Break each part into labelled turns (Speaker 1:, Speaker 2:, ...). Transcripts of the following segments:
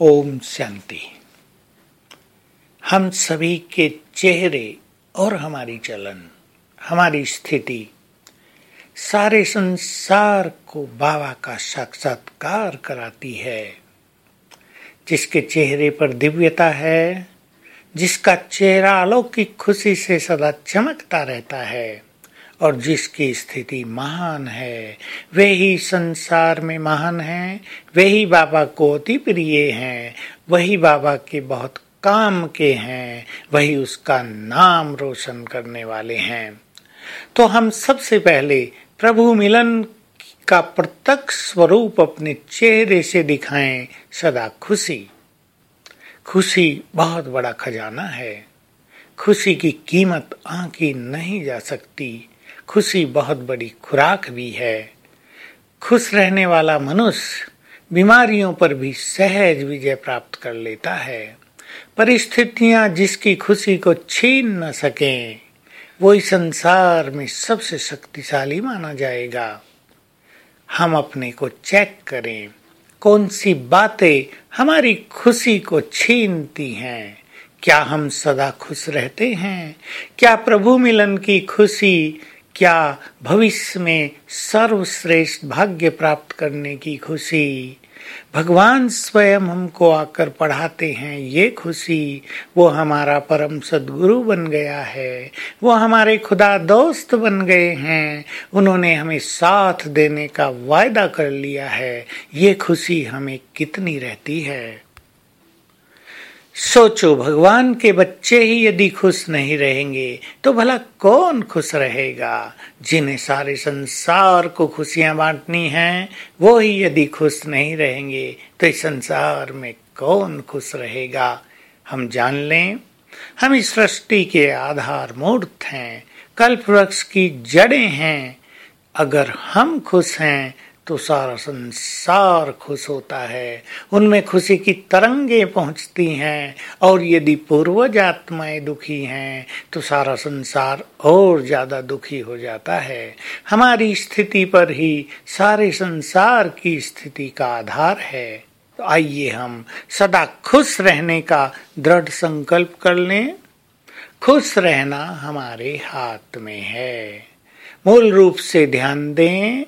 Speaker 1: ओम शांति। हम सभी के चेहरे और हमारी चलन, हमारी स्थिति सारे संसार को बाबा का साक्षात्कार कराती है। जिसके चेहरे पर दिव्यता है, जिसका चेहरा अलौकिक खुशी से सदा चमकता रहता है और जिसकी स्थिति महान है, वे ही संसार में महान हैं, वे ही बाबा को अति प्रिय हैं, वही बाबा के बहुत काम के हैं, वही उसका नाम रोशन करने वाले हैं। तो हम सबसे पहले प्रभु मिलन का प्रत्यक्ष स्वरूप अपने चेहरे से दिखाएं। सदा खुशी। खुशी बहुत बड़ा खजाना है। खुशी की कीमत आंकी नहीं जा सकती। खुशी बहुत बड़ी खुराक भी है। खुश रहने वाला मनुष्य बीमारियों पर भी सहज विजय प्राप्त कर लेता है। परिस्थितियां जिसकी खुशी को छीन न सकें, वो इस संसार में सबसे शक्तिशाली माना जाएगा। हम अपने को चेक करें, कौन सी बातें हमारी खुशी को छीनती हैं। क्या हम सदा खुश रहते हैं? क्या प्रभु मिलन की खुशी, क्या भविष्य में सर्वश्रेष्ठ भाग्य प्राप्त करने की खुशी, भगवान स्वयं हमको आकर पढ़ाते हैं ये खुशी, वो हमारा परम सद्गुरु बन गया है, वो हमारे खुदा दोस्त बन गए हैं, उन्होंने हमें साथ देने का वायदा कर लिया है, ये खुशी हमें कितनी रहती है। सोचो, भगवान के बच्चे ही यदि खुश नहीं रहेंगे तो भला कौन खुश रहेगा। जिन्हें सारे संसार को खुशियां बांटनी हैं, वो ही यदि खुश नहीं रहेंगे तो इस संसार में कौन खुश रहेगा। हम जान लें, हम इस सृष्टि के आधार मूर्त हैं, कल्प वृक्ष की जड़ें हैं। अगर हम खुश हैं तो सारा संसार खुश होता है, उनमें खुशी की तरंगें पहुंचती हैं। और यदि पूर्वज आत्माएं दुखी हैं तो सारा संसार और ज्यादा दुखी हो जाता है। हमारी स्थिति पर ही सारे संसार की स्थिति का आधार है। तो आइए हम सदा खुश रहने का दृढ़ संकल्प कर लें। खुश रहना हमारे हाथ में है। मूल रूप से ध्यान दें,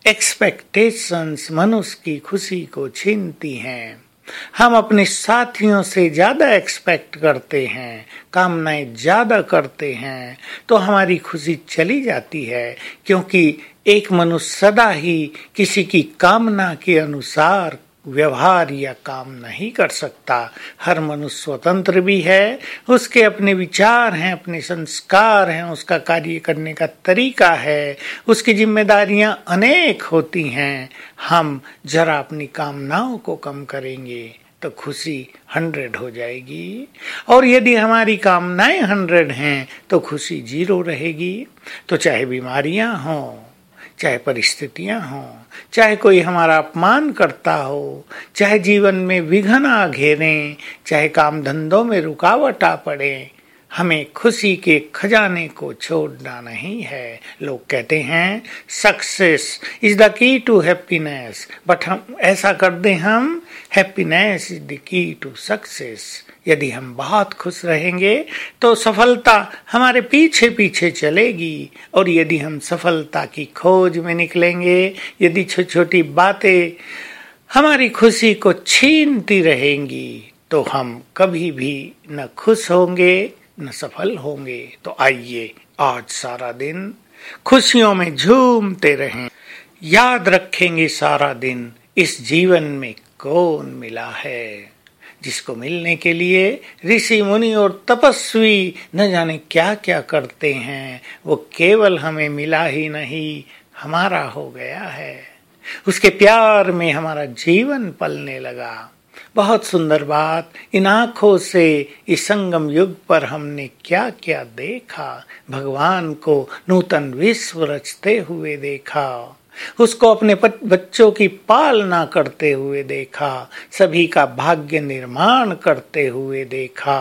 Speaker 1: एक्सपेक्टेशंस मनुष्य की खुशी को छीनती हैं। हम अपने साथियों से ज्यादा एक्सपेक्ट करते हैं, कामनाएं ज्यादा करते हैं, तो हमारी खुशी चली जाती है। क्योंकि एक मनुष्य सदा ही किसी की कामना के अनुसार व्यवहार या काम नहीं कर सकता। हर मनुष्य स्वतंत्र भी है, उसके अपने विचार हैं, अपने संस्कार हैं, उसका कार्य करने का तरीका है, उसकी जिम्मेदारियां अनेक होती हैं। हम जरा अपनी कामनाओं को कम करेंगे तो खुशी 100 हो जाएगी, और यदि हमारी कामनाएं 100 हैं तो खुशी 0 रहेगी। तो चाहे बीमारियां हों, चाहे परिस्थितियां हों, चाहे कोई हमारा अपमान करता हो, चाहे जीवन में विघ्न आ घेरें, चाहे काम धंधों में रुकावट आ पड़े, हमें खुशी के खजाने को छोड़ना नहीं है। लोग कहते हैं success is the key to happiness, but हम ऐसा कर दें, हम happiness is the key to success. यदि हम बहुत खुश रहेंगे तो सफलता हमारे पीछे पीछे चलेगी, और यदि हम सफलता की खोज में निकलेंगे, यदि छोटी छोटी बातें हमारी खुशी को छीनती रहेंगी, तो हम कभी भी न खुश होंगे न सफल होंगे। तो आइए आज सारा दिन खुशियों में झूमते रहें। याद रखेंगे सारा दिन इस जीवन में कौन मिला है, जिसको मिलने के लिए ऋषि मुनि और तपस्वी न जाने क्या क्या करते हैं। वो केवल हमें मिला ही नहीं, हमारा हो गया है। उसके प्यार में हमारा जीवन पलने लगा। बहुत सुंदर बात, इन आँखों से इस संगम युग पर हमने क्या क्या देखा। भगवान को नूतन विश्व रचते हुए देखा, उसको अपने बच्चों की पालना करते हुए देखा, सभी का भाग्य निर्माण करते हुए देखा,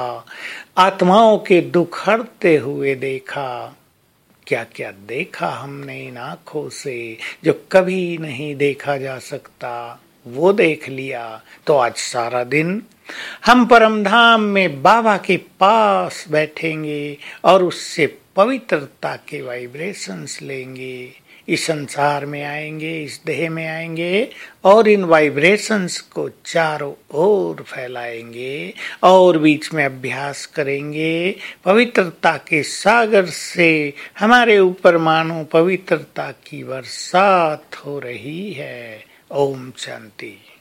Speaker 1: आत्माओं के दुख हरते हुए देखा। क्या क्या देखा हमने इन आँखों से जो कभी नहीं देखा जा सकता। वो देख लिया, तो आज सारा दिन हम परम धाम में बाबा के पास बैठेंगे और उससे पवित्रता के वाइब्रेशंस लेंगे। इस संसार में आएंगे, इस देह में आएंगे और इन वाइब्रेशंस को चारों ओर फैलाएंगे और बीच में अभ्यास करेंगे। पवित्रता के सागर से हमारे ऊपर मानो पवित्रता की बरसात हो रही है। ओम शांति।